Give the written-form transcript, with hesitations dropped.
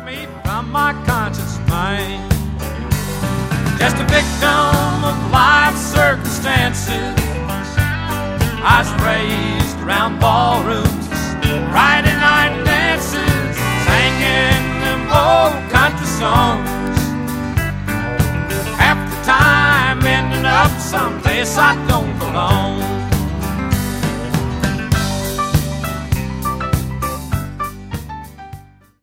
me from my conscience mind. Just a victim of life's circumstances. I was raised around ballrooms, Friday night dances, singing them old country songs. Half the time ending up someplace I don't